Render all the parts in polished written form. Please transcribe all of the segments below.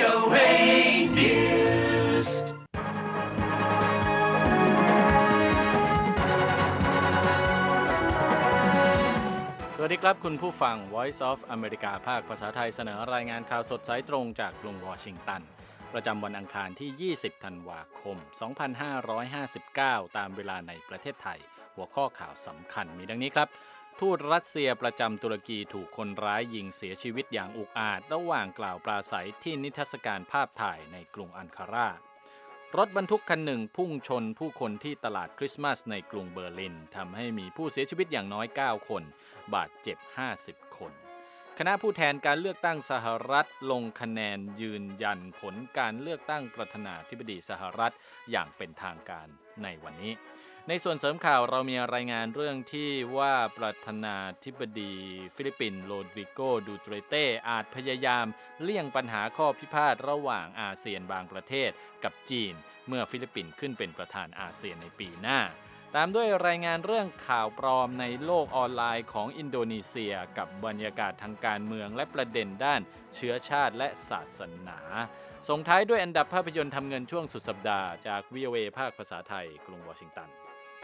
VOA News สวัสดีครับคุณผู้ฟัง Voice of America ภาคภาษาไทยเสนอรายงานข่าวสดสายตรงจากกรุงวอชิงตันประจำวันอังคารที่ 20 ธันวาคม 2559 ตามเวลาในประเทศไทยหัวข้อข่าวสำคัญมีดังนี้ครับทูตรัสเซียประจำตุรกีถูกคนร้ายยิงเสียชีวิตอย่างอุกอาจระหว่างกล่าวปราศัยที่นิทรรศการภาพถ่ายในกรุงอังการารถบรรทุกคันหนึ่งพุ่งชนผู้คนที่ตลาดคริสต์มาสในกรุงเบอร์ลินทำให้มีผู้เสียชีวิตอย่างน้อย9คนบาดเจ็บ50คนคณะผู้แทนการเลือกตั้งสหรัฐลงคะแนนยืนยันผลการเลือกตั้งประธานาธิบดีสหรัฐอย่างเป็นทางการในวันนี้ในส่วนเสริมข่าวเรามีรายงานเรื่องที่ว่าประธานาธิบดีฟิลิปปินส์โรดริโก ดูเตเต้อาจพยายามเลี่ยงปัญหาข้อพิพาทระหว่างอาเซียนบางประเทศกับจีนเมื่อฟิลิปปินส์ขึ้นเป็นประธานอาเซียนในปีหน้าตามด้วยรายงานเรื่องข่าวปลอมในโลกออนไลน์ของอินโดนีเซียกับบรรยากาศทางการเมืองและประเด็นด้านเชื้อชาติและศาสนาส่งท้ายด้วยอันดับภาพยนตร์ทำเงินช่วงสุดสัปดาห์จาก VOA ภาคภาษาไทยกรุงวอชิงตัน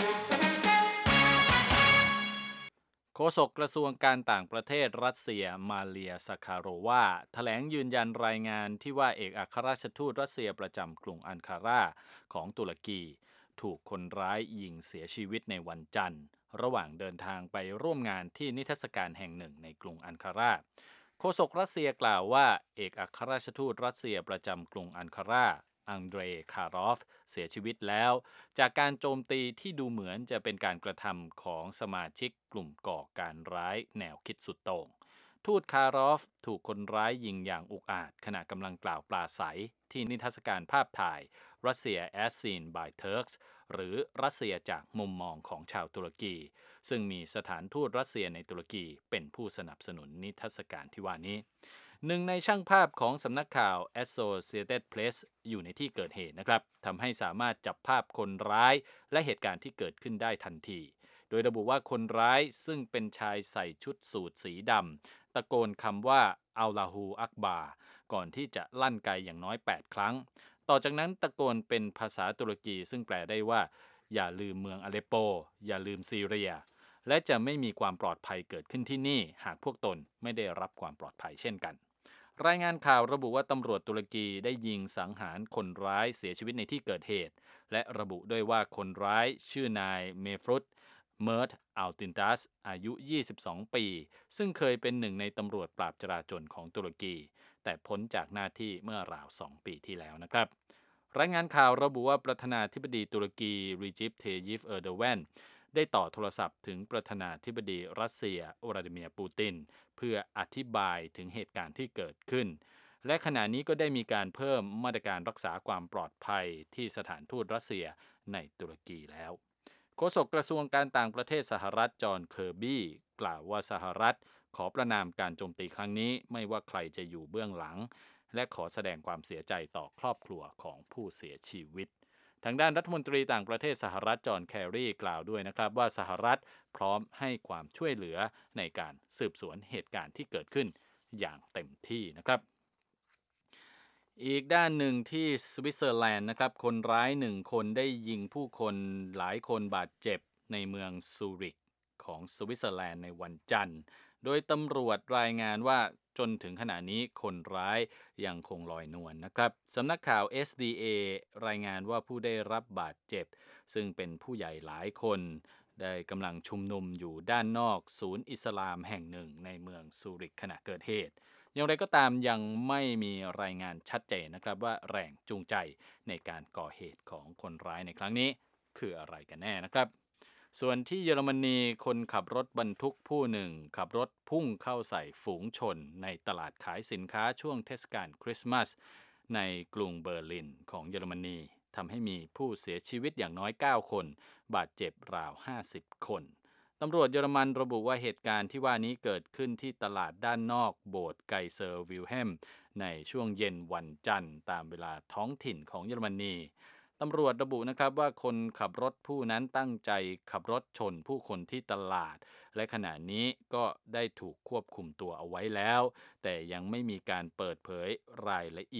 โฆษกกระทรวงการต่างประเทศรัสเซียมาเลีย ซาคาโรวาแถลงยืนยันรายงานที่ว่าเอกอัครราชทูตรัสเซียประจำกรุงอังการาของตุรกีถูกคนร้ายยิงเสียชีวิตในวันจันทร์ระหว่างเดินทางไปร่วมงานที่นิทรรศการแห่งหนึ่งในกรุงอังการาโฆษกรัสเซียกล่าวว่าเอกอัครราชทูตรัสเซียประจำกรุงอังการาอังเดร คารอฟเสียชีวิตแล้วจากการโจมตีที่ดูเหมือนจะเป็นการกระทำของสมาชิกกลุ่มก่อการร้ายแนวคิดสุดโต่งทูตคารอฟถูกคนร้ายยิงอย่างอุกอาจขณะกำลังกล่าวปราศัยที่นิทรรศการภาพถ่าย Russia as seen by Turks หรือรัสเซียจากมุมมองของชาวตุรกีซึ่งมีสถานทูตรัสเซียในตุรกีเป็นผู้สนับสนุนนิทรรศการที่ว่านี้หนึ่งในช่างภาพของสำนักข่าว Associated Press อยู่ในที่เกิดเหตุนะครับทำให้สามารถจับภาพคนร้ายและเหตุการณ์ที่เกิดขึ้นได้ทันทีโดยระบุว่าคนร้ายซึ่งเป็นชายใส่ชุดสูทสีดำตะโกนคำว่าอัลลาฮูอักบาร์ก่อนที่จะลั่นไกอย่างน้อย8ครั้งต่อจากนั้นตะโกนเป็นภาษาตุรกีซึ่งแปลได้ว่าอย่าลืมเมืองอเลปโปอย่าลืมซีเรียและจะไม่มีความปลอดภัยเกิดขึ้นที่นี่หากพวกตนไม่ได้รับความปลอดภัยเช่นกันรายงานข่าวระบุว่าตำรวจตุรกีได้ยิงสังหารคนร้ายเสียชีวิตในที่เกิดเหตุและระบุด้วยว่าคนร้ายชื่อนายเมฟรุตเมิร์ตอัลตินตัสอายุ22ปีซึ่งเคยเป็นหนึ่งในตำรวจปราบจราจรของตุรกีแต่พ้นจากหน้าที่เมื่อราว2ปีที่แล้วนะครับรายงานข่าวระบุว่าประธานาธิบดีตุรกีรีจิป เทยิป เออร์โดแวนได้ต่อโทรศัพท์ถึงประธานาธิบดีรัสเซียวลาดิเมียร์ปูตินเพื่ออธิบายถึงเหตุการณ์ที่เกิดขึ้นและขณะนี้ก็ได้มีการเพิ่มมาตรการรักษาความปลอดภัยที่สถานทูตรัสเซียในตุรกีแล้วโฆษกกระทรวงการต่างประเทศสหรัฐจอห์น เคอร์บี้กล่าวว่าสหรัฐขอประณามการโจมตีครั้งนี้ไม่ว่าใครจะอยู่เบื้องหลังและขอแสดงความเสียใจต่อครอบครัวของผู้เสียชีวิตทางด้านรัฐมนตรีต่างประเทศสหรัฐจอห์น แคร์รีกล่าวด้วยนะครับว่าสหรัฐพร้อมให้ความช่วยเหลือในการสืบสวนเหตุการณ์ที่เกิดขึ้นอย่างเต็มที่นะครับอีกด้านหนึ่งที่สวิตเซอร์แลนด์นะครับคนร้าย1คนได้ยิงผู้คนหลายคนบาดเจ็บในเมืองซูริกของสวิตเซอร์แลนด์ในวันจันทร์โดยตำรวจรายงานว่าจนถึงขณะนี้คนร้ายยังคงลอยนวลนะครับสำนักข่าว SDA รายงานว่าผู้ได้รับบาดเจ็บซึ่งเป็นผู้ใหญ่หลายคนได้กำลังชุมนุมอยู่ด้านนอกศูนย์อิสลามแห่งหนึ่งในเมืองซูริกขณะเกิดเหตุอย่างไรก็ตามยังไม่มีรายงานชัดเจนนะครับว่าแรงจูงใจในการก่อเหตุของคนร้ายในครั้งนี้คืออะไรกันแน่นะครับส่วนที่เยอรมนีคนขับรถบรรทุกผู้หนึ่งขับรถพุ่งเข้าใส่ฝูงชนในตลาดขายสินค้าช่วงเทศกาลคริสต์มาสในกรุงเบอร์ลินของเยอรมนีทำให้มีผู้เสียชีวิตอย่างน้อย9คนบาดเจ็บราว50คนตำรวจเยอรมันระบุว่าเหตุการณ์ที่ว่านี้เกิดขึ้นที่ตลาดด้านนอกโบสถ์ไกเซอร์วิลเฮมในช่วงเย็นวันจันทร์ตามเวลาท้องถิ่นของเยอรมนีตำรวจระบุนะครับว่าคนขับรถผู้นั้นตั้งใจขับรถชนผู้คนที่ตลาดและขณะนี้ก็ได้ถูกควบคุมตัวเอาไว้แล้วแต่ยังไม่มีการเปิดเผยรายละเอียด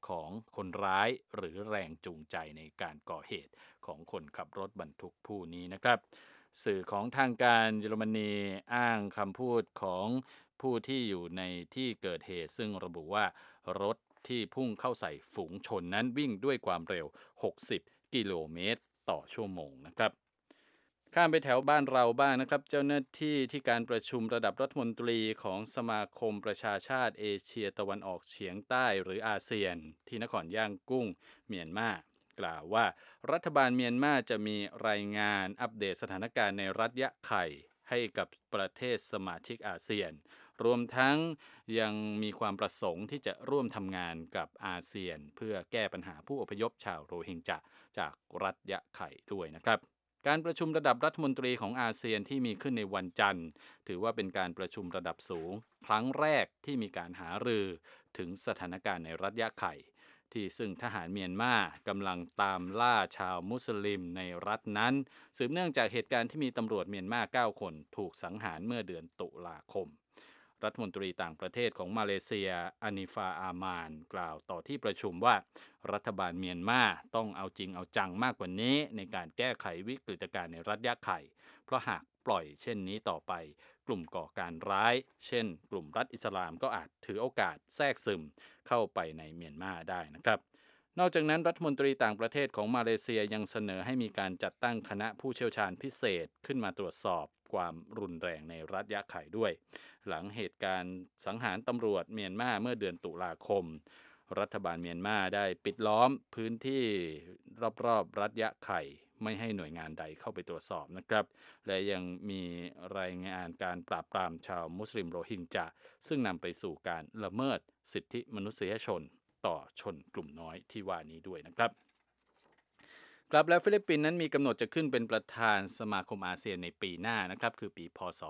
ของคนร้ายหรือแรงจูงใจในการก่อเหตุของคนขับรถบรรทุกผู้นี้นะครับสื่อของทางการเยอรมนีอ้างคำพูดของผู้ที่อยู่ในที่เกิดเหตุซึ่งระบุว่ารถที่พุ่งเข้าใส่ฝูงชนนั้นวิ่งด้วยความเร็ว60กิโลเมตรต่อชั่วโมงนะครับข้ามไปแถวบ้านเราบ้างนะครับเจ้าหน้าที่ที่การประชุมระดับรัฐมนตรีของสมาคมประชาชาติเอเชียตะวันออกเฉียงใต้หรืออาเซียนที่นครย่างกุ้งเมียนมากล่าวว่ารัฐบาลเมียนมาจะมีรายงานอัปเดตสถานการณ์ในรัฐยะไข่ให้กับประเทศสมาชิกอาเซียนรวมทั้งยังมีความประสงค์ที่จะร่วมทำงานกับอาเซียนเพื่อแก้ปัญหาผู้อพยพชาวโรฮิงญาจากรัฐยะไข่ด้วยนะครับการประชุมระดับรัฐมนตรีของอาเซียนที่มีขึ้นในวันจันทร์ถือว่าเป็นการประชุมระดับสูงครั้งแรกที่มีการหารือถึงสถานการณ์ในรัฐยะไข่ที่ซึ่งทหารเมียนมากำลังตามล่าชาวมุสลิมในรัฐนั้นสืบเนื่องจากเหตุการณ์ที่มีตำรวจเมียนมา9คนถูกสังหารเมื่อเดือนตุลาคมรัฐมนตรีต่างประเทศของมาเลเซียอานิฟาอามานกล่าวต่อที่ประชุมว่ารัฐบาลเมียนมาต้องเอาจริงเอาจังมากกว่านี้ในการแก้ไขวิกฤตการณ์ในรัฐยะไข่เพราะหากปล่อยเช่นนี้ต่อไปกลุ่มก่อการร้ายเช่นกลุ่มรัฐอิสลามก็อาจถือโอกาสแทรกซึมเข้าไปในเมียนมาได้นะครับนอกจากนั้นรัฐมนตรีต่างประเทศของมาเลเซียยังเสนอให้มีการจัดตั้งคณะผู้เชี่ยวชาญพิเศษขึ้นมาตรวจสอบความรุนแรงในรัฐยะไข่ด้วยหลังเหตุการณ์สังหารตำรวจเมียนมาเมื่อเดือนตุลาคมรัฐบาลเมียนมาได้ปิดล้อมพื้นที่รอบๆรัฐยะไข่ไม่ให้หน่วยงานใดเข้าไปตรวจสอบนะครับและยังมีรายงานการปราบปรามชาวมุสลิมโรฮิงญาซึ่งนำไปสู่การละเมิดสิทธิมนุษยชนต่อชนกลุ่มน้อยที่ว่านี้ด้วยนะครับครับและฟิลิปปินส์นั้นมีกำหนดจะขึ้นเป็นประธานสมาคมอาเซียนในปีหน้านะครับคือปีพ.ศ.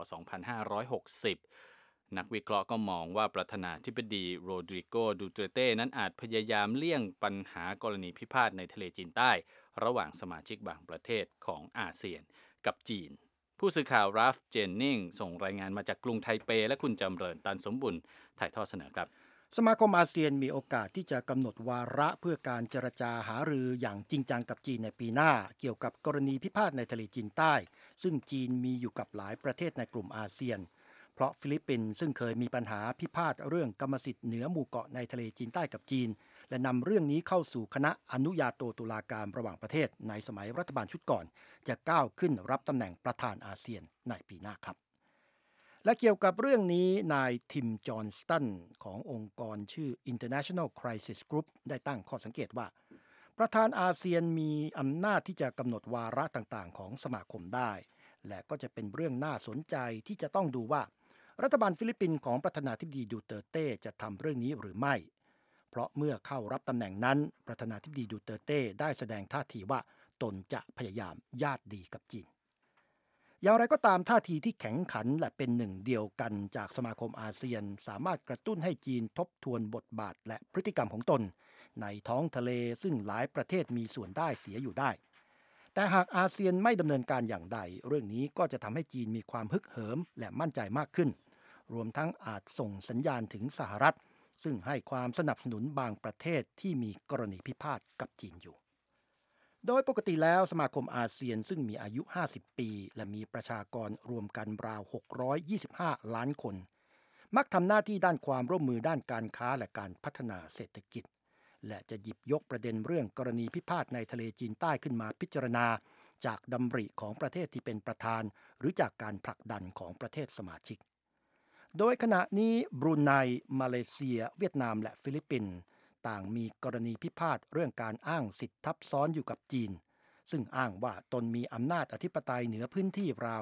2560นักวิเคราะห์ก็มองว่าประธานาธิบดีโรดริโก ดูเตเต้นั้นอาจพยายามเลี่ยงปัญหากรณีพิพาทในทะเลจีนใต้ระหว่างสมาชิกบางประเทศของอาเซียนกับจีนผู้สื่อข่าวราฟเจนนิงส่งรายงานมาจากกรุงไทเปและคุณจำเริญตันสมบุญถ่ายทอดเสนอครับสมาคมอาเซียนมีโอกาสที่จะกำหนดวาระเพื่อการเจรจาหารืออย่างจริงจังกับจีนในปีหน้าเกี่ยวกับกรณีพิพาทในทะเลจีนใต้ซึ่งจีนมีอยู่กับหลายประเทศในกลุ่มอาเซียนเพราะฟิลิปปินส์ซึ่งเคยมีปัญหาพิพาทเรื่องกรรมสิทธิ์เหนือหมู่เกาะในทะเลจีนใต้กับจีนและนำเรื่องนี้เข้าสู่คณะอนุญาโตตุลาการระหว่างประเทศในสมัยรัฐบาลชุดก่อนจะก้าวขึ้นรับตำแหน่งประธานอาเซียนในปีหน้าครับและเกี่ยวกับเรื่องนี้นายทิมจอห์นสตันขององค์กรชื่อ International Crisis Group ได้ตั้งข้อสังเกตว่าประธานอาเซียนมีอำนาจที่จะกำหนดวาระต่างๆของสมาคมได้และก็จะเป็นเรื่องน่าสนใจที่จะต้องดูว่ารัฐบาลฟิลิปปินส์ของประธานาธิบดีดูเตอร์เต้จะทำเรื่องนี้หรือไม่เพราะเมื่อเข้ารับตำแหน่งนั้นประธานาธิบดีดูเตอร์เต้ได้แสดงท่าทีว่าตนจะพยายามญาติดีกับจีนอย่างไรก็ตามท่าทีที่แข็งขันและเป็นหนึ่งเดียวกันจากสมาคมอาเซียนสามารถกระตุ้นให้จีนทบทวนบทบาทและพฤติกรรมของตนในท้องทะเลซึ่งหลายประเทศมีส่วนได้เสียอยู่ได้แต่หากอาเซียนไม่ดำเนินการอย่างใดเรื่องนี้ก็จะทำให้จีนมีความฮึกเหิมและมั่นใจมากขึ้นรวมทั้งอาจส่งสัญญาณถึงสหรัฐซึ่งให้ความสนับสนุนบางประเทศที่มีกรณีพิพาทกับจีนอยู่โดยปกติแล้วสมาคมอาเซียนซึ่งมีอายุ50ปีและมีประชากรรวมกันราว625ล้านคนมักทำหน้าที่ด้านความร่วมมือด้านการค้าและการพัฒนาเศรษฐกิจและจะหยิบยกประเด็นเรื่องกรณีพิพาทในทะเลจีนใต้ขึ้นมาพิจารณาจากดำริของประเทศที่เป็นประธานหรือจากการผลักดันของประเทศสมาชิกโดยขณะนี้บรูไนมาเลเซียเวียดนามและฟิลิปปินส์ต่างมีกรณีพิพาทเรื่องการอ้างสิทธิทับซ้อนอยู่กับจีนซึ่งอ้างว่าตนมีอำนาจอธิปไตยเหนือพื้นที่ราว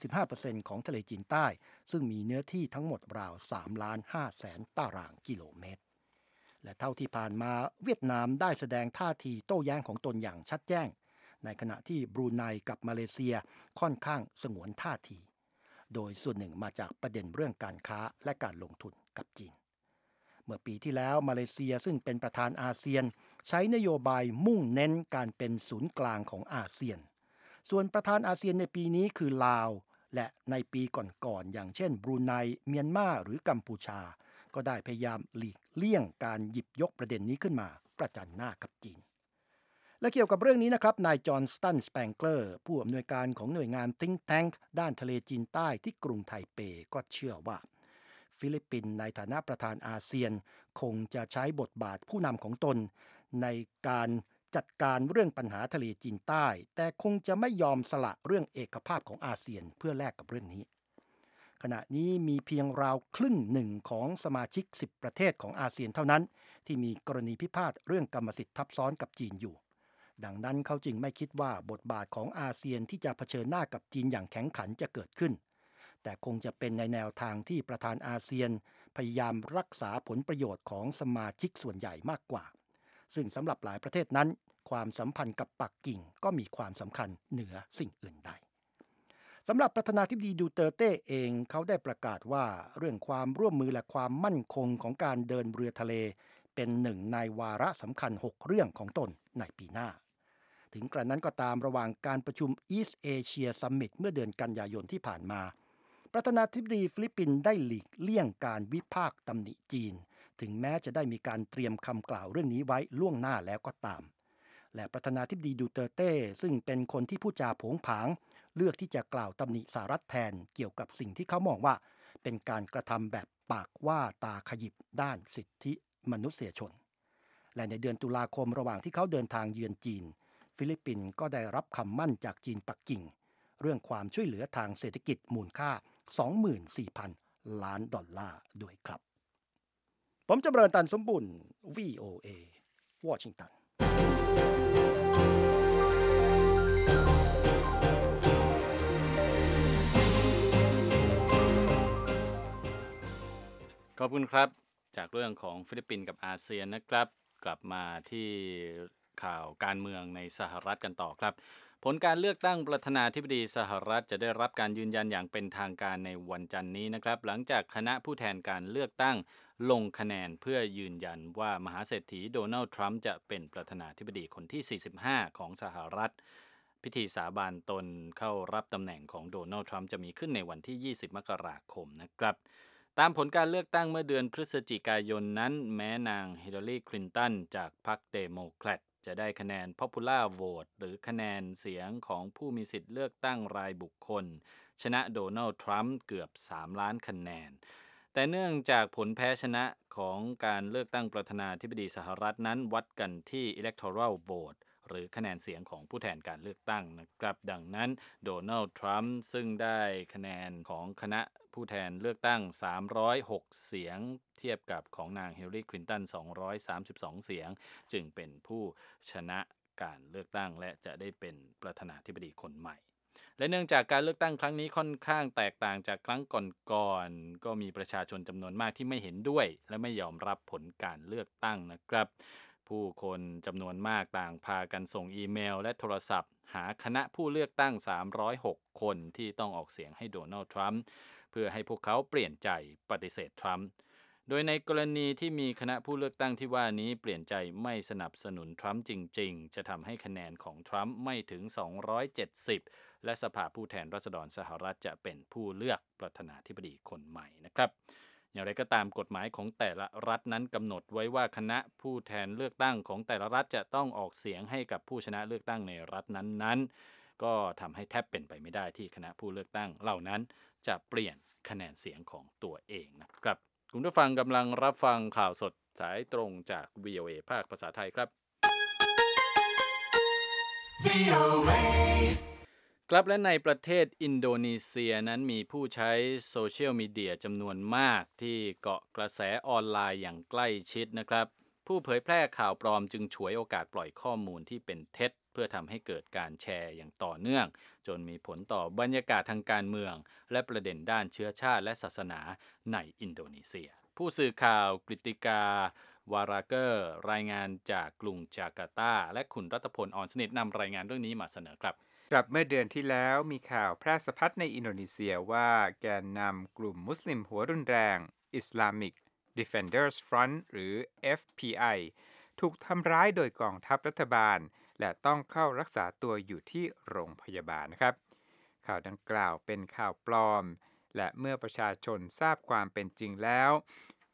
95% ของทะเลจีนใต้ซึ่งมีเนื้อที่ทั้งหมดราว 3,500,000 ตารางกิโลเมตรและเท่าที่ผ่านมาเวียดนามได้แสดงท่าทีโต้แย้งของตนอย่างชัดแจ้งในขณะที่บรูไนกับมาเลเซียค่อนข้างสงวนท่าทีโดยส่วนหนึ่งมาจากประเด็นเรื่องการค้าและการลงทุนกับจีนเมื่อปีที่แล้วมาเลเซียซึ่งเป็นประธานอาเซียนใช้นโยบายมุ่งเน้นการเป็นศูนย์กลางของอาเซียนส่วนประธานอาเซียนในปีนี้คือลาวและในปีก่อนๆอย่างเช่นบรูไนเมียนมาหรือกัมพูชาก็ได้พยายามหลีกเลี่ยงการหยิบยกประเด็นนี้ขึ้นมาประจันหน้ากับจีนและเกี่ยวกับเรื่องนี้นะครับนายจอห์นสตันสแปงเกอร์ผู้อำนวยการของหน่วยงาน Think Tank ด้านทะเลจีนใต้ที่กรุงไทเปก็เชื่อว่าฟิลิปปินส์ในฐานะประธานอาเซียนคงจะใช้บทบาทผู้นำของตนในการจัดการเรื่องปัญหาทะเลจีนใต้แต่คงจะไม่ยอมสละเรื่องเอกภาพของอาเซียนเพื่อแลกกับเรื่องนี้ขณะนี้มีเพียงราวครึ่งหนึ่งของสมาชิก10ประเทศของอาเซียนเท่านั้นที่มีกรณีพิพาทเรื่องกรรมสิทธิ์ทับซ้อนกับจีนอยู่ดังนั้นเขาจึงไม่คิดว่าบทบาทของอาเซียนที่จะเผชิญหน้ากับจีนอย่างแข็งขันจะเกิดขึ้นแต่คงจะเป็นในแนวทางที่ประธานอาเซียนพยายามรักษาผลประโยชน์ของสมาชิกส่วนใหญ่มากกว่าซึ่งสำหรับหลายประเทศนั้นความสัมพันธ์กับปักกิ่งก็มีความสำคัญเหนือสิ่งอื่นใดสำหรับประธานาธิบดีดูเตอร์เต้เองเขาได้ประกาศว่าเรื่องความร่วมมือและความมั่นคงของการเดินเรือทะเลเป็นหนึ่งในวาระสำคัญ6เรื่องของตนในปีหน้าถึงกระนั้นก็ตามระหว่างการประชุม East Asia Summit เมื่อเดือนกันยายนที่ผ่านมาประธานาธิบดีฟิลิปปินส์ได้หลีกเลี่ยงการวิพากษ์ตำหนิจีนถึงแม้จะได้มีการเตรียมคำกล่าวเรื่องนี้ไว้ล่วงหน้าแล้วก็ตามและประธานาธิบดีดูเตอร์เต้ซึ่งเป็นคนที่พูดจาโผงผางเลือกที่จะกล่าวตำหนิสหรัฐแทนเกี่ยวกับสิ่งที่เขามองว่าเป็นการกระทำแบบปากว่าตาขยิบด้านสิทธิมนุษยชนและในเดือนตุลาคมระหว่างที่เขาเดินทางเยือนจีนฟิลิปปินส์ก็ได้รับคำมั่นจากจีนปักกิ่งเรื่องความช่วยเหลือทางเศรษฐกิจมูลค่า 24,000 ล้านดอลลาร์ด้วยครับผมจำเริญตันสมบุญ VOA วอชิงตันขอบคุณครับจากเรื่องของฟิลิปปินส์กับอาเซียนนะครับกลับมาที่ข่าวการเมืองในสหรัฐกันต่อครับผลการเลือกตั้งประธานาธิบดีสหรัฐจะได้รับการยืนยันอย่างเป็นทางการในวันจันทร์นี้นะครับหลังจากคณะผู้แทนการเลือกตั้งลงคะแนนเพื่อยืนยันว่ามหาเศรษฐีโดนัลด์ทรัมป์จะเป็นประธานาธิบดีคนที่45ของสหรัฐพิธีสาบานตนเข้ารับตำแหน่งของโดนัลด์ทรัมป์จะมีขึ้นในวันที่20มกราคมนะครับตามผลการเลือกตั้งเมื่อเดือนพฤศจิกายนนั้นแม้นางฮิลลารีคลินตันจากพรรคเดโมแครตจะได้คะแนน Popular Vote หรือคะแนนเสียงของผู้มีสิทธิ์เลือกตั้งรายบุคคลชนะโดนัลด์ทรัมป์เกือบ3ล้านคะแนนแต่เนื่องจากผลแพ้ชนะของการเลือกตั้งประธานาธิบดีสหรัฐนั้นวัดกันที่ Electoral Vote หรือคะแนนเสียงของผู้แทนการเลือกตั้งนะครับดังนั้นโดนัลด์ทรัมป์ซึ่งได้คะแนนของคณะผู้แทนเลือกตั้ง306เสียงเทียบกับของนางฮิลลารีคลินตัน232เสียงจึงเป็นผู้ชนะการเลือกตั้งและจะได้เป็นประธานาธิบดีคนใหม่และเนื่องจากการเลือกตั้งครั้งนี้ค่อนข้างแตกต่างจากครั้งก่อนๆก็มีประชาชนจำนวนมากที่ไม่เห็นด้วยและไม่ยอมรับผลการเลือกตั้งนะครับผู้คนจำนวนมากต่างพากันส่งอีเมลและโทรศัพท์หาคณะผู้เลือกตั้ง306คนที่ต้องออกเสียงให้โดนัลด์ทรัมป์เพื่อให้พวกเขาเปลี่ยนใจปฏิเสธทรัมป์โดยในกรณีที่มีคณะผู้เลือกตั้งที่ว่านี้เปลี่ยนใจไม่สนับสนุนทรัมป์จริงๆจะทำให้คะแนนของทรัมป์ไม่ถึง270และสภาผู้แทนราษฎรสหรัฐจะเป็นผู้เลือกประธานาธิบดีคนใหม่นะครับอย่างไรก็ตามกฎหมายของแต่ละรัฐนั้นกำหนดไว้ว่าคณะผู้แทนเลือกตั้งของแต่ละรัฐจะต้องออกเสียงให้กับผู้ชนะเลือกตั้งในรัฐนั้นๆก็ทำให้แทบเป็นไปไม่ได้ที่คณะผู้เลือกตั้งเหล่านั้นจะเปลี่ยนคะแนนเสียงของตัวเองนะครับคุณผู้ฟังกำลังรับฟังข่าวสดสายตรงจาก VOA ภาคภาษาไทยครับ VOA ครับและในประเทศอินโดนีเซียนั้นมีผู้ใช้โซเชียลมีเดียจำนวนมากที่เกาะกระแสออนไลน์อย่างใกล้ชิดนะครับผู้เผยแพร่ข่าวปลอมจึงฉวยโอกาสปล่อยข้อมูลที่เป็นเท็จเพื่อทำให้เกิดการแชร์อย่างต่อเนื่องจนมีผลต่อบรรยากาศทางการเมืองและประเด็นด้านเชื้อชาติและศาสนาในอินโดนีเซียผู้สื่อข่าวกฤติกาวาราเกอร์รายงานจากกรุงจาการ์ตาและคุณรัตพล อ่อนสนิทนำรายงานเรื่องนี้มาเสนอครับเมื่อเดือนที่แล้วมีข่าวแพร่สะพัดในอินโดนีเซียว่าแกนนำกลุ่มมุสลิมหัวรุนแรง Islamic Defenders Front หรือ FPI ถูกทำร้ายโดยกองทัพรัฐบาลและต้องเข้ารักษาตัวอยู่ที่โรงพยาบาลนะครับข่าวดังกล่าวเป็นข่าวปลอมและเมื่อประชาชนทราบความเป็นจริงแล้ว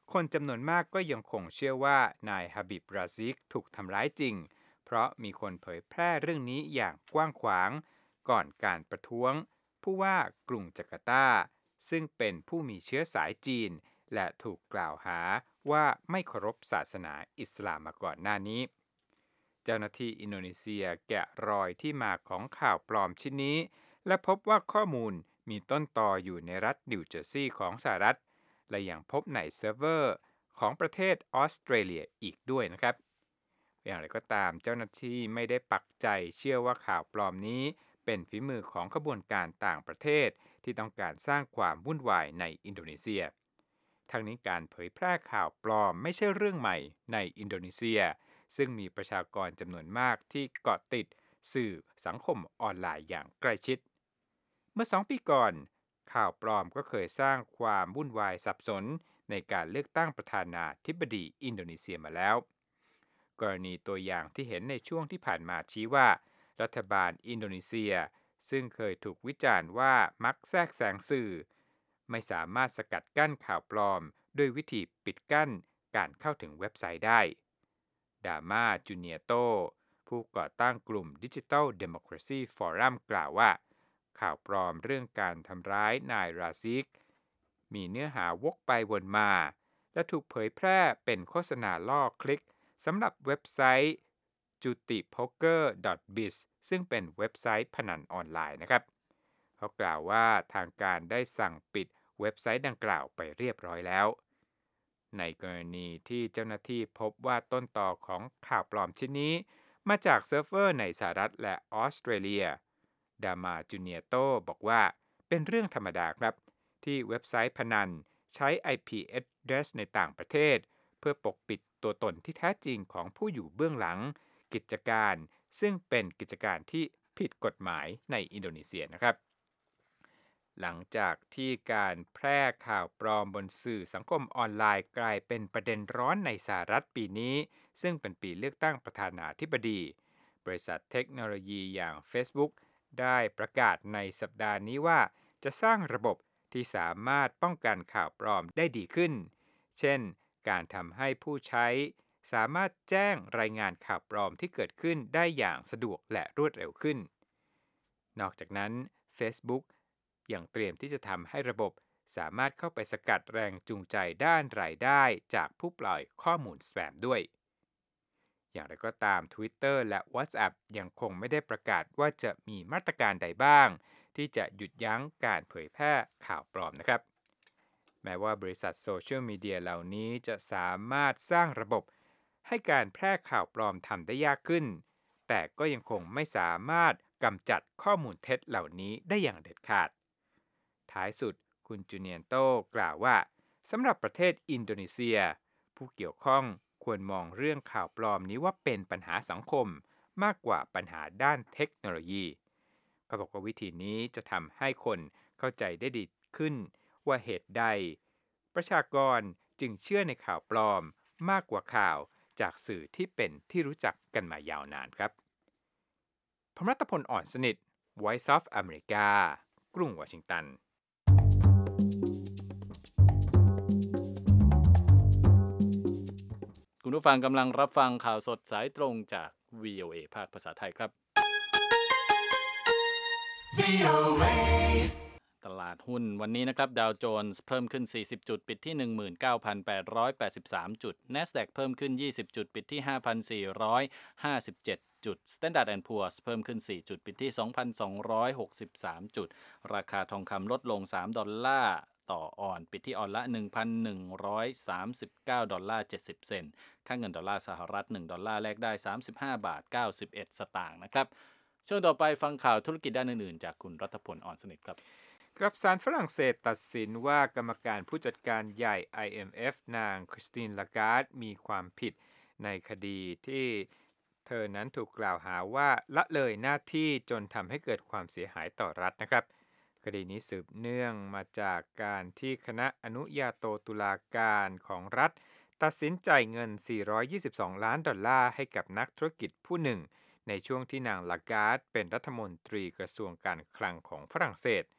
คนจำนวนมากก็ยังคงเชื่อว่านายฮาบิบ ราซิกถูกทำร้ายจริงเพราะมีคนเผยแพร่เรื่องนี้อย่างกว้างขวางก่อนการประท้วงผู้ว่ากรุงจาการ์ตาซึ่งเป็นผู้มีเชื้อสายจีนและถูกกล่าวหาว่าไม่เคารพศาสนาอิสลามมาก่อนหน้านี้เจ้าหน้าที่อินโดนีเซียแกะรอยที่มาของข่าวปลอมชิ้นนี้และพบว่าข้อมูลมีต้นตออยู่ในรัฐนิวเจอร์ซีย์ของสหรัฐและยังพบในเซิร์ฟเวอร์ของประเทศออสเตรเลียอีกด้วยนะครับอย่างไรก็ตามเจ้าหน้าที่ไม่ได้ปักใจเชื่อว่าข่าวปลอมนี้เป็นฝีมือของขบวนการต่างประเทศที่ต้องการสร้างความวุ่นวายในอินโดนีเซียทั้งนี้การเผยแพร่ข่าวปลอมไม่ใช่เรื่องใหม่ในอินโดนีเซียซึ่งมีประชากรจำนวนมากที่เกาะติดสื่อสังคมออนไลน์อย่างใกล้ชิดเมื่อ2 ปีก่อนข่าวปลอมก็เคยสร้างความวุ่นวายสับสนในการเลือกตั้งประธานาธิบดีอินโดนีเซียมาแล้วกรณีตัวอย่างที่เห็นในช่วงที่ผ่านมาชี้ว่ารัฐบาลอินโดนีเซียซึ่งเคยถูกวิจารณ์ว่ามักแทรกแซงสื่อไม่สามารถสกัดกั้นข่าวปลอมด้วยวิธีปิดกั้นการเข้าถึงเว็บไซต์ได้ดาม่าจูเนียโตผู้ก่อตั้งกลุ่ม Digital Democracy Forum กล่าวว่าข่าวปลอมเรื่องการทำร้ายนายราซิกมีเนื้อหาวกไปวนมาและถูกเผยแพร่เป็นโฆษณาล่อคลิกสำหรับเว็บไซต์ jutipoker.biz ซึ่งเป็นเว็บไซต์พนันออนไลน์นะครับเขากล่าวว่าทางการได้สั่งปิดเว็บไซต์ดังกล่าวไปเรียบร้อยแล้วในกรณีที่เจ้าหน้าที่พบว่าต้นตอของข่าวปลอมชิ้นนี้มาจากเซิร์ฟเวอร์ในสหรัฐและออสเตรเลียดามาจูเนียโตบอกว่าเป็นเรื่องธรรมดาครับที่เว็บไซต์พนันใช้ IP address ในต่างประเทศเพื่อปกปิดตัวตนที่แท้จริงของผู้อยู่เบื้องหลังกิจการซึ่งเป็นกิจการที่ผิดกฎหมายในอินโดนีเซียนะครับหลังจากที่การแพร่ข่าวปลอมบนสื่อสังคมออนไลน์กลายเป็นประเด็นร้อนในสหรัฐปีนี้ซึ่งเป็นปีเลือกตั้งประธานาธิบดีบริษัทเทคโนโลยีอย่าง Facebook ได้ประกาศในสัปดาห์นี้ว่าจะสร้างระบบที่สามารถป้องกันข่าวปลอมได้ดีขึ้นเช่นการทำให้ผู้ใช้สามารถแจ้งรายงานข่าวปลอมที่เกิดขึ้นได้อย่างสะดวกและรวดเร็วขึ้นนอกจากนั้น Facebook ยังเตรียมที่จะทำให้ระบบสามารถเข้าไปสกัดแรงจูงใจด้านรายได้จากผู้ปล่อยข้อมูลสแปมด้วยอย่างไรก็ตาม Twitter และ WhatsApp ยังคงไม่ได้ประกาศว่าจะมีมาตรการใดบ้างที่จะหยุดยั้งการเผยแพร่ข่าวปลอมนะครับแม้ว่าบริษัทโซเชียลมีเดียเหล่านี้จะสามารถสร้างระบบให้การแพร่ข่าวปลอมทำได้ยากขึ้นแต่ก็ยังคงไม่สามารถกำจัดข้อมูลเท็จเหล่านี้ได้อย่างเด็ดขาดท้ายสุดคุณจูเนียโตกล่าวว่าสำหรับประเทศอินโดนีเซียผู้เกี่ยวข้องควรมองเรื่องข่าวปลอมนี้ว่าเป็นปัญหาสังคมมากกว่าปัญหาด้านเทคโนโลยีเขาบอกว่าวิธีนี้จะทำให้คนเข้าใจได้ดีขึ้นว่าเหตุใดประชากรจึงเชื่อในข่าวปลอมมากกว่าข่าวจากสื่อที่เป็นที่รู้จักกันมายาวนานครับผมรัตพล อ่อนสนิท Voice of America กรุงวอชิงตันคุณผู้ฟังกำลังรับฟังข่าวสดสายตรงจาก VOA ภาคภาษาไทยครับ VOA ตลาดหุ้นวันนี้นะครับดาวโจนส์เพิ่มขึ้น40จุดปิดที่ 19,883 จุด NASDAQ เพิ่มขึ้น20จุดปิดที่ 5,457 จุด Standard & Poor's เพิ่มขึ้น4จุดปิดที่ 2,263 จุดราคาทองคำลดลง$3ต่อออนปิดที่ออนละ $1,139.70 เซนต์ค่าเงินดอลลาร์สหรัฐ$1แลกได้35.91 สตางค์นะครับช่วงต่อไปฟังข่าวธุรกิจด้านอื่นๆจากคุณรัฐพล อ่อนสนิทครับครับศาลฝรั่งเศสตัดสินว่ากรรมการผู้จัดการใหญ่ IMF นางคริสติน ลาการ์ดมีความผิดในคดีที่เธอนั้นถูกกล่าวหาว่าละเลยหน้าที่จนทำให้เกิดความเสียหายต่อรัฐนะครับคดีนี้สืบเนื่องมาจากการที่คณะอนุญาโตตุลาการของรัฐตัดสินจ่ายเงิน$422 ล้านให้กับนักธุรกิจผู้หนึ่งในช่วงที่นางลาการ์ดเป็นรัฐมนตรีกระทรวงการคลังของฝรั่งเศส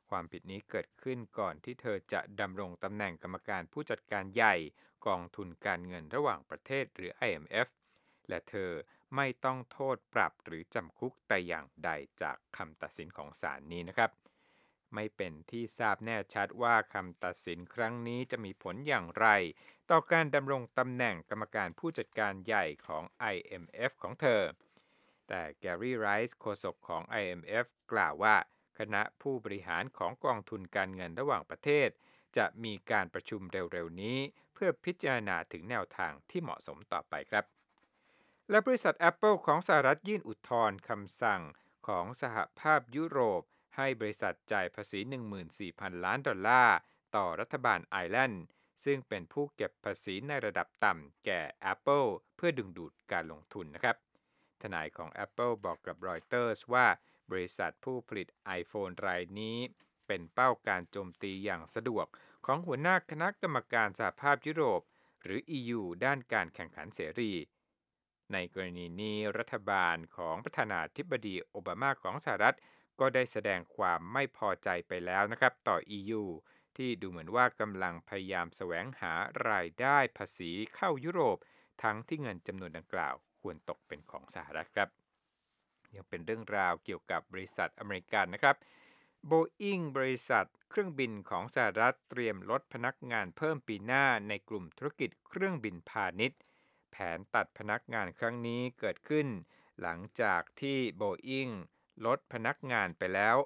ความผิดนี้เกิดขึ้นก่อนที่เธอจะดำรงตำแหน่งกรรมการผู้จัดการใหญ่กองทุนการเงินระหว่างประเทศหรือ IMF และเธอไม่ต้องโทษปรับหรือจำคุกแต่อย่างใดจากคำตัดสินของศาลนี้นะครับไม่เป็นที่ทราบแน่ชัดว่าคำตัดสินครั้งนี้จะมีผลอย่างไรต่อการดำรงตำแหน่งกรรมการผู้จัดการใหญ่ของ IMF ของเธอแต่แกรี่ไรส์โฆษกของ IMF กล่าวว่าคณะผู้บริหารของกองทุนการเงินระหว่างประเทศจะมีการประชุมเร็วๆนี้เพื่อพิจารณาถึงแนวทางที่เหมาะสมต่อไปครับและบริษัท Apple ของสหรัฐยื่นอุทธรณ์คำสั่งของสหภาพยุโรปให้บริษัทจ่ายภาษี 14,000 ล้านดอลลาร์ต่อรัฐบาลไอร์แลนด์ซึ่งเป็นผู้เก็บภาษีในระดับต่ำแก่ Apple เพื่อดึงดูดการลงทุนนะครับทนายของ Apple บอกกับรอยเตอร์สว่าบริษัทผู้ผลิต iPhone รายนี้เป็นเป้าการโจมตีอย่างสะดวกของหัวหน้าคณะกรรมการสหภาพยุโรปหรือ EU ด้านการแข่งขันเสรีในกรณีนี้รัฐบาลของประธานาธิบดีโอบามาของสหรัฐก็ได้แสดงความไม่พอใจไปแล้วนะครับต่อ EU ที่ดูเหมือนว่ากำลังพยายามแสวงหารายได้ภาษีเข้ายุโรปทั้งที่เงินจำนวนดังกล่าวควรตกเป็นของสหรัฐครับยังเป็นเรื่องราวเกี่ยวกับบริษัทอเมริกันนะครับBoeing บริษัทเครื่องบินของสหรัฐเตรียมลดพนักงานเพิ่มปีหน้าในกลุ่มธุรกิจเครื่องบินพาณิชย์แผนตัดพนักงานครั้งนี้เกิดขึ้นหลังจากที่ Boeing ลดพนักงานไปแล้ว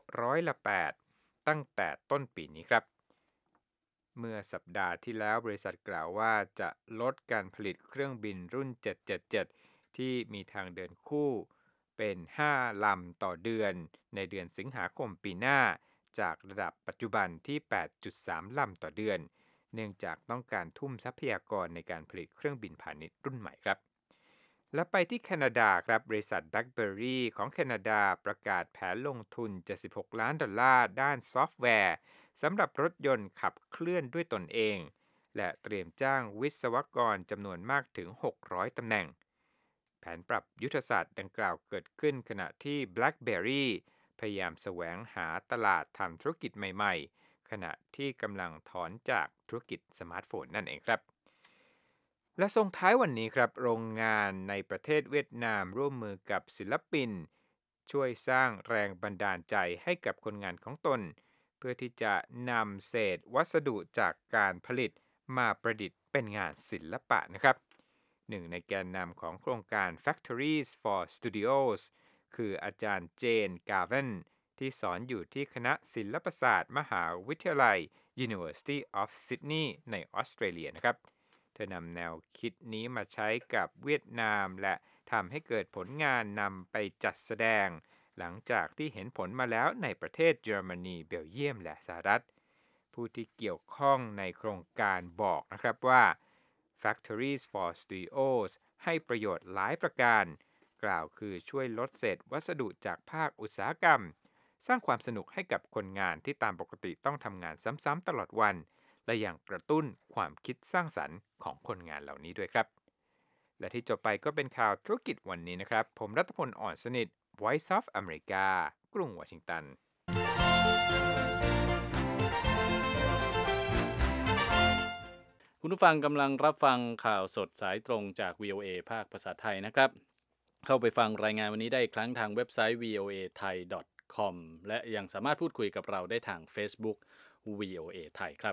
8%ตั้งแต่ต้นปีนี้ครับเมื่อสัปดาห์ที่แล้วบริษัทกล่าวว่าจะลดการผลิตเครื่องบินรุ่น777ที่มีทางเดินคู่เป็น5 ลำต่อเดือนในเดือนสิงหาคมปีหน้าจากระดับปัจจุบันที่ 8.3 ลำต่อเดือนเนื่องจากต้องการทุ่มทรัพยากรในการผลิตเครื่องบินพาณิชย์รุ่นใหม่ครับและไปที่แคนาดาครับบริษัท BlackBerry ของแคนาดาประกาศแผนลงทุน$76 ล้านด้านซอฟต์แวร์สำหรับรถยนต์ขับเคลื่อนด้วยตนเองและเตรียมจ้างวิศวกรจำนวนมากถึง600ตำแหน่งแผนปรับยุทธศาสตร์ดังกล่าวเกิดขึ้นขณะที่ BlackBerry พยายามแสวงหาตลาดทำธุรกิจใหม่ๆขณะที่กำลังถอนจากธุรกิจสมาร์ทโฟนนั่นเองครับและส่งท้ายวันนี้ครับโรงงานในประเทศเวียดนามร่วมมือกับศิลปินช่วยสร้างแรงบันดาลใจให้กับคนงานของตนเพื่อที่จะนำเศษวัสดุจากการผลิตมาประดิษฐ์เป็นงานศิลปะนะครับหนึ่งในแกนนำของโครงการ Factories for Studios คืออาจารย์เจนกาเวนที่สอนอยู่ที่คณะศิลปศาสตร์มหาวิทยาลัย University of Sydney ในออสเตรเลียนะครับเธอนำแนวคิดนี้มาใช้กับเวียดนามและทำให้เกิดผลงานนำไปจัดแสดงหลังจากที่เห็นผลมาแล้วในประเทศเยอรมนีเบลเยียมและสหรัฐผู้ที่เกี่ยวข้องในโครงการบอกนะครับว่า Factories for Studios ให้ประโยชน์หลายประการกล่าวคือช่วยลดเศษวัสดุจากภาคอุตสาหกรรมสร้างความสนุกให้กับคนงานที่ตามปกติต้องทำงานซ้ำๆตลอดวันและยังกระตุ้นความคิดสร้างสรรค์ของคนงานเหล่านี้ด้วยครับและที่จบไปก็เป็นข่าวธุรกิจวันนี้นะครับผมรัตพล อ่อนสนิท Voice of America กรุงวอชิงตันคุณผู้ฟังกำลังรับฟังข่าวสดสายตรงจาก VOA ภาคภาษาไทยนะครับเข้าไปฟังรายงานวันนี้ได้อีกครั้งทางเว็บไซต์ voathai.com และยังสามารถพูดคุยกับเราได้ทาง Facebook VOA ไทยครับ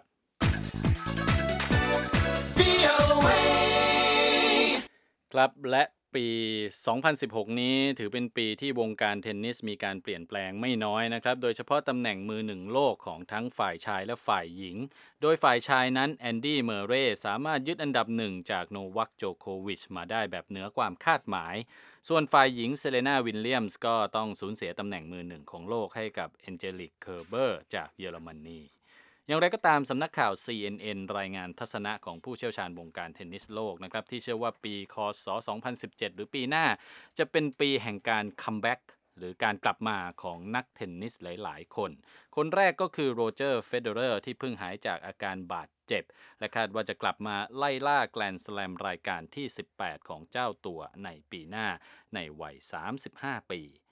ครับและปี 2016 นี้ถือเป็นปีที่วงการเทนนิสมีการเปลี่ยนแปลงไม่น้อยนะครับโดยเฉพาะตำแหน่งมือหนึ่งโลกของทั้งฝ่ายชายและฝ่ายหญิงโดยฝ่ายชายนั้นแอนดี้เมอร์เรย์สามารถยึดอันดับหนึ่งจากโนวัคโจโควิชมาได้แบบเหนือความคาดหมายส่วนฝ่ายหญิงเซเลนาวิลเลียมส์ก็ต้องสูญเสียตำแหน่งมือหนึ่งของโลกให้กับแองเจลิกเคอร์เบอร์จากเยอรมนีอย่างไรก็ตามสำนักข่าว CNN รายงานทัศนะของผู้เชี่ยวชาญวงการเทนนิสโลกนะครับที่เชื่อว่าปีค.ศ. 2017 หรือปีหน้าจะเป็นปีแห่งการคัมแบ็กหรือการกลับมาของนักเทนนิสหลายๆคนแรกก็คือโรเจอร์เฟเดอร์ที่เพิ่งหายจากอาการบาดเจ็บและคาดว่าจะกลับมาไล่ล่าแกรนด์สแลมรายการที่18ของเจ้าตัวในปีหน้าในวัย35 ปี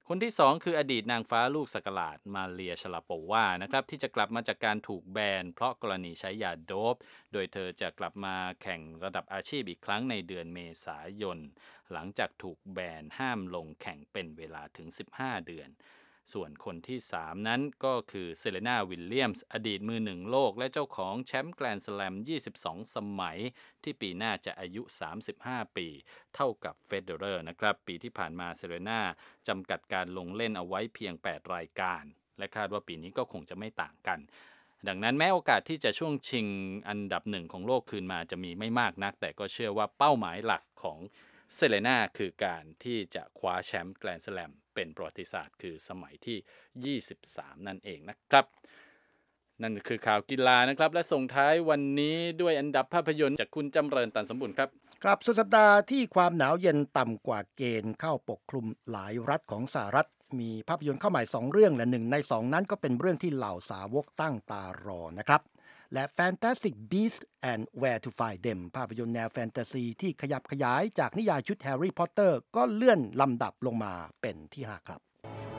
คนที่2คืออดีตนางฟ้าลูกสักหลาดมาเลียชลาโปวานะครับที่จะกลับมาจากการถูกแบนเพราะกรณีใช้ยาโดปโดยเธอจะกลับมาแข่งระดับอาชีพอีกครั้งในเดือนเมษายนหลังจากถูกแบนห้ามลงแข่งเป็นเวลาถึง15 เดือนส่วนคนที่3นั้นก็คือเซเลนาวิลเลียมส์อดีตมือ1โลกและเจ้าของแชมป์แกรนด์สแลม22สมัยที่ปีหน้าจะอายุ35ปีเท่ากับเฟเดอเรอร์นะครับปีที่ผ่านมาเซเลนาจำกัดการลงเล่นเอาไว้เพียง8รายการและคาดว่าปีนี้ก็คงจะไม่ต่างกันดังนั้นแม้โอกาสที่จะช่วงชิงอันดับ1ของโลกคืนมาจะมีไม่มากนักแต่ก็เชื่อว่าเป้าหมายหลักของเซเลนาคือการที่จะคว้าแชมป์แกรนด์สแลมเป็นประวัติศาสตร์คือสมัยที่23นั่นเองนะครับนั่นคือข่าวกีฬานะครับและส่งท้ายวันนี้ด้วยอันดับภาพยนตร์จากคุณจำเริญตันสมบูรณ์ครับครับสุดสัปดาห์ที่ความหนาวเย็นต่ำกว่าเกณฑ์เข้าปกคลุมหลายรัฐของสหรัฐมีภาพยนตร์เข้าใหม่2เรื่องและ1ใน2นั้นก็เป็นเรื่องที่เหล่าสาวกตั้งตารอนะครับและ Fantastic Beasts and Where to Find Them ภาพยนตร์แนวแฟนตาซีที่ขยับขยายจากนิยายชุด Harry Potter ก็เลื่อนลำดับลงมาเป็นที่5ครับ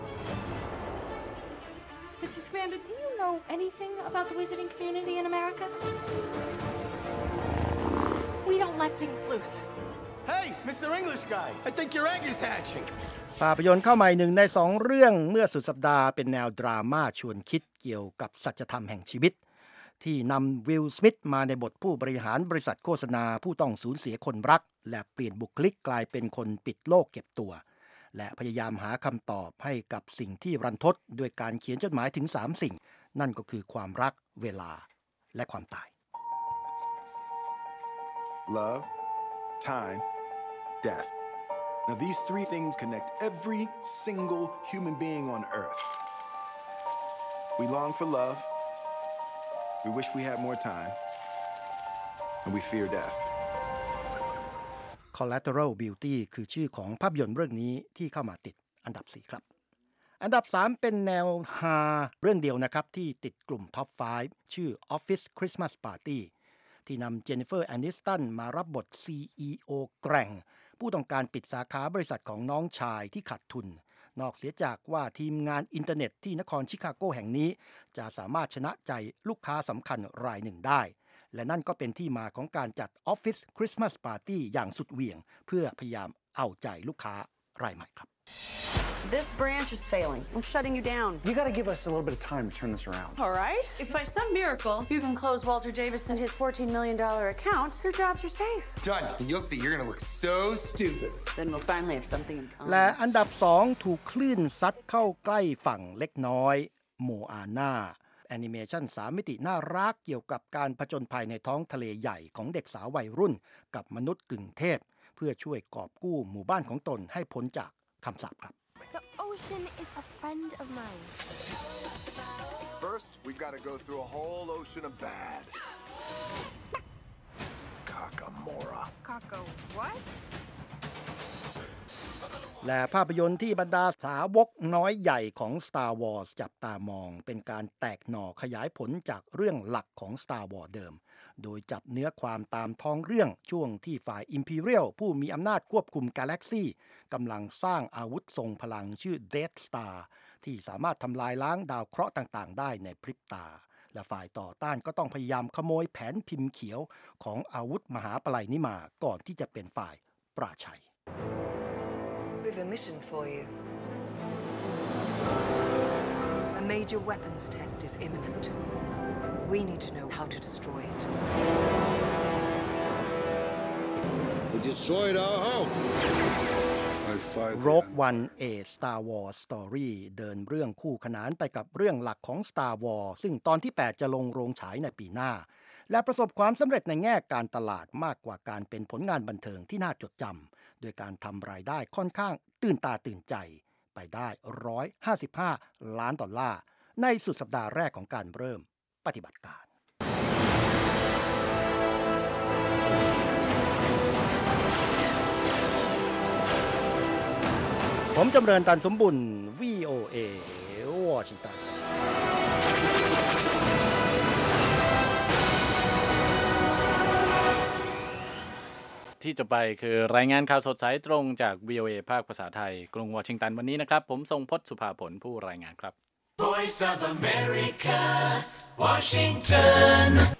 Mr. Scamander, do you know anything about the wizarding community in America? We don't let things loose. Hey, Mr. English guy, I think your egg is hatching. ภาพยนตร์เข้าใหม่1ใน2เรื่องเมื่อสุดสัปดาห์เป็นแนวดราม่าชวนคิดเกี่ยวกับสัจธรรมแห่งชีวิตที่นำวิล สมิธมาในบทผู้บริหารบริษัทโฆษณาผู้ต้องสูญเสียคนรักและเปลี่ยนบุคลิกกลายเป็นคนปิดโลกเก็บตัวและพยายามหาคำตอบให้กับสิ่งที่รันทดด้วยการเขียนจดหมายถึง3สิ่งนั่นก็คือความรักเวลาและความตาย Love, time, death. Now these three things connect every single human being on earth. We long for love, we wish we had more time, and we fear death. Collateral Beauty คือชื่อของภาพยนตร์เรื่องนี้ที่เข้ามาติดอันดับ4ครับอันดับ3เป็นแนวฮาเรื่องเดียวนะครับที่ติดกลุ่มท็อป 5 ชื่อ Office Christmas Party ที่นำเจนนิเฟอร์แอนิสตันมารับบท CEO แกร่งผู้ต้องการปิดสาขาบริษัทของน้องชายที่ขาดทุนนอกเสียจากว่าทีมงานอินเทอร์เน็ตที่นครชิคาโกแห่งนี้จะสามารถชนะใจลูกค้าสำคัญรายหนึ่งได้และนั่นก็เป็นที่มาของการจัด Office Christmas Party อย่างสุดเหวี่ยงเพื่อพยายามเอาใจลูกค้ารายใหม่ครับ This branch is failing. I'm shutting you down. You got to give us a little bit of time to turn this around. All right. If by some miracle you can close Walter Davis and his $14 million account, your jobs are safe. Done. You'll see. You're going to look so stupid. Then we'll finally have something in common. และอันดับ2ถูกคลื่นซัดเข้าใกล้ฝั่งเล็กน้อยโมอาน่าแอนิเมชัน3มิติน่ารักเกี่ยวกับการผจญภัยในท้องทะเลใหญ่ของเด็กสาววัยรุ่นกับมนุษย์กึ่งเทพเพื่อช่วยกอบกู้หมู่บ้านของตนให้พ้นจากคำสาปครับ The ocean is a friend of mine. First, we've got to go through a whole ocean of bad. Kakamora. Kako, what? และภาพยนตร์ที่บรรดาสาวกน้อยใหญ่ของ Star Wars จับตามองเป็นการแตกหน่อขยายผลจากเรื่องหลักของ Star Wars เดิมโดยจับเนื้อความตามท้องเรื่องช่วงที่ฝ่าย Imperial ผู้มีอำนาจควบคุมกาแล็กซี่กำลังสร้างอาวุธทรงพลังชื่อ Death Star ที่สามารถทำลายล้างดาวเคราะห์ต่างๆได้ในพริบตาและฝ่ายต่อต้านก็ต้องพยายามขโมยแผนพิมพ์เขียวของอาวุธมหาปลัยนี้มาก่อนที่จะเป็นฝ่ายปราชัย We've a mission for you. A major weapons test is imminent. We need to know how to destroy it. We destroyed our home. Rogue One A Star Wars Story เดินเรื่องคู่ขนานไปกับเรื่องหลักของ Star Wars ซึ่งตอนที่8จะลงโรงฉายในปีหน้าและประสบความสำเร็จในแง่การตลาดมากกว่าการเป็นผลงานบันเทิงที่น่าจดจำโดยการทำรายได้ค่อนข้างตื่นตาตื่นใจไปได้$155 ล้านในสุดสัปดาห์แรกของการเริ่มปฏิบัติการผมจำเริญตันสมบุญ VOA วอชิงตันที่จะไปคือรายงานข่าวสดสายตรงจาก VOA ภาคภาษาไทยกรุงวอชิงตันวันนี้นะครับผมทรงพจน์สุภาผลผู้รายงานครับ Voice of America, Washington